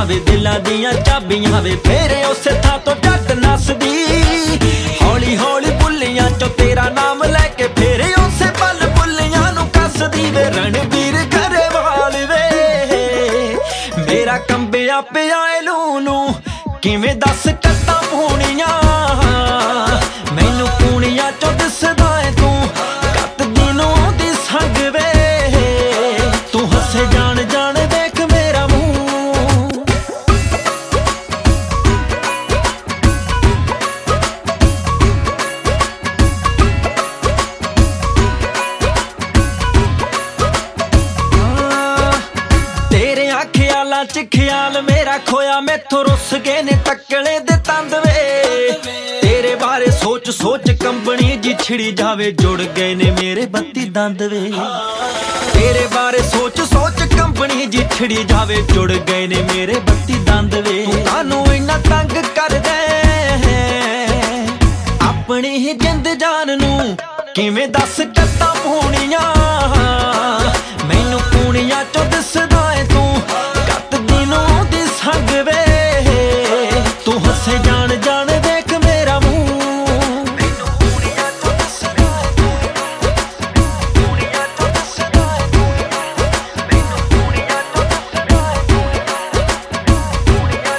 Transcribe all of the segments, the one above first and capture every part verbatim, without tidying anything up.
ਚਾਬੀਆਂ ਵੇ ਦਿਲਾਂ ਦੀਆਂ ਚਾਬੀਆਂ ਵੇ ਫੇਰੇ ਉਸੇ ਥਾਂ ਤੋਂ ਜੱਟ ਨੱਸਦੀ ਹੌਲੀ ਹੌਲੀ ਬੁੱਲੀਆਂ ਚੋਂ ਤੇਰਾ ਨਾਮ ਲੈ ਕੇ ਫੇਰੇ ਉਸੇ ਪਲ ਬੁੱਲੀਆਂ ਨੂੰ ਕੱਸਦੀ ਵੇ ਰਣਬੀਰ ਗਰੇਵਾਲ ਵੇ ਮੇਰਾ ਕੰਬਿਆ ਪਿਆ ਏ ਲੂ ਨੂੰ ਕਿਵੇਂ ਦੱਸ ਕੱਟਾਂ ਪੂਣੀਆਂ ਮੈਨੂੰ ਪੂਣੀਆਂ ਚੋਂ ਦਿਸਦਾ ਏ ਤੂੰ ਕੱਤਦੀ ਨੂੰ ਦੀ ਸੰਗ ਵੇ ਤੂੰ ਹੱਸੇ ਜਾਣ ਜਾਣ ਦੇਖ ਮੇਰਾ ਮੂੰਹ ਤੇਰਿਆਂ ਖਿਆਲਾਂ ਚ ਖਿਆਲ ਮੇਰਾ ਖੋਇਆ ਮੈਥੋਂ ਰੁੱਸ ਗਏ ਨੇ ਟੱਕਲੇ ਦੇ ਤੰਦ ਵੇ ਤੇਰੇ ਬਾਰੇ ਸੋਚ ਸੋਚ ਕੰਬਣੀ ਜੀ ਛਿੜੀ ਜਾਵੇ ਜੁੜ ਗਏ ਨੇ ਮੇਰੇ ਬੱਤੀ ਦੰਦ ਵੇ ਤੇਰੇ ਬਾਰੇ ਸੋਚ ਸੋਚ ਕੰਬਣੀ ਜੀ ਛਿੜੀ ਜਾਵੇ ਜੁੜ ਗਏ ਨੇ ਮੇਰੇ ਬੱਤੀ ਦੰਦ ਵੇ ਤੁਹਾਨੂੰ ਇੰਨਾ ਤੰਗ ਕਰਦਾ ਆਪਣੀ ਹੀ ਜਿੰਦ ਜਾਨ ਨੂੰ ਕਿਵੇਂ ਦੱਸ ਕੱਤਾਂ ਪੂਣੀਆਂ ਮੈਨੂੰ ਪੂਣੀਆਂ ਚੋਂ ਦਿਸਦਾ ਏ ਤੂੰ ਕੱਤਦੀ ਨੂੰ ਦੀ ਸੰਗ ਵੇ ਤੂੰ ਹੱਸੇ ਜਾਣ ਜਾਣ ਦੇਖ ਮੇਰਾ ਮੂੰਹ ਮੈਨੂੰ ਪੂਣੀਆਂ ਚੋਂ ਦਿਸਦਾ ਏ ਤੂੰ ਪੂਣੀਆਂ ਚੋਂ ਦਿਸਦਾ ਏ ਤੂੰ ਮੈਨੂੰ ਪੂਣੀਆਂ ਚੋਂ ਦਿਸਦਾ ਏ ਤੂੰ ਪੂਣੀਆਂ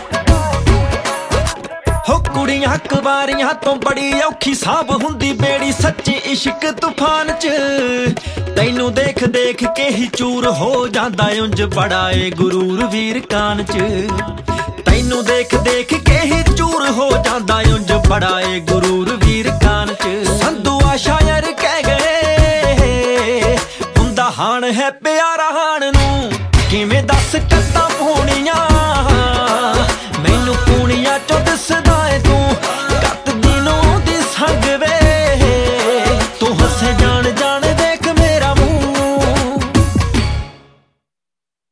ਚੋਂ ਹੋ ਕੁੜੀਆਂ ਕੁਵਾਰੀਆਂ ਤੋਂ ਬੜੀ ਔਖੀ ਸਾਬ ਹੁੰਦੀ ਬੇੜੀ ਸੱਚੀ ਇਸ਼ਕ ਤੂਫਾਨ ਚ ਤੈਨੂੰ ਦੇਖ ਦੇਖ ਕੇ ਹੀ ਚੂਰ ਹੋ ਜਾਂਦਾ ਉਂਝ ਬੜਾ ਏ ਗੁਰੂਰ ਵੀਰ ਕਾਨ ਚ ਤੈਨੂੰ ਦੇਖ ਦੇਖ ਕੇ ਹੀ ਚੂਰ ਹੋ ਜਾਂਦਾ ਉਂਝ ਬੜਾ ਏ ਗੁਰੂਰ ਵੀਰ ਕਾਨ ਚ ਸੰਧੂ ਆ ਸ਼ਾਇਰ ਕਹਿ ਗਏ ਹੁੰਦਾ ਹਾਣ ਹੈ ਪਿਆਰਾ ਹਾਣ ਨੂੰ ਕਿਵੇਂ ਦੱਸ ਕੱਤਾਂ ਪੂਣੀ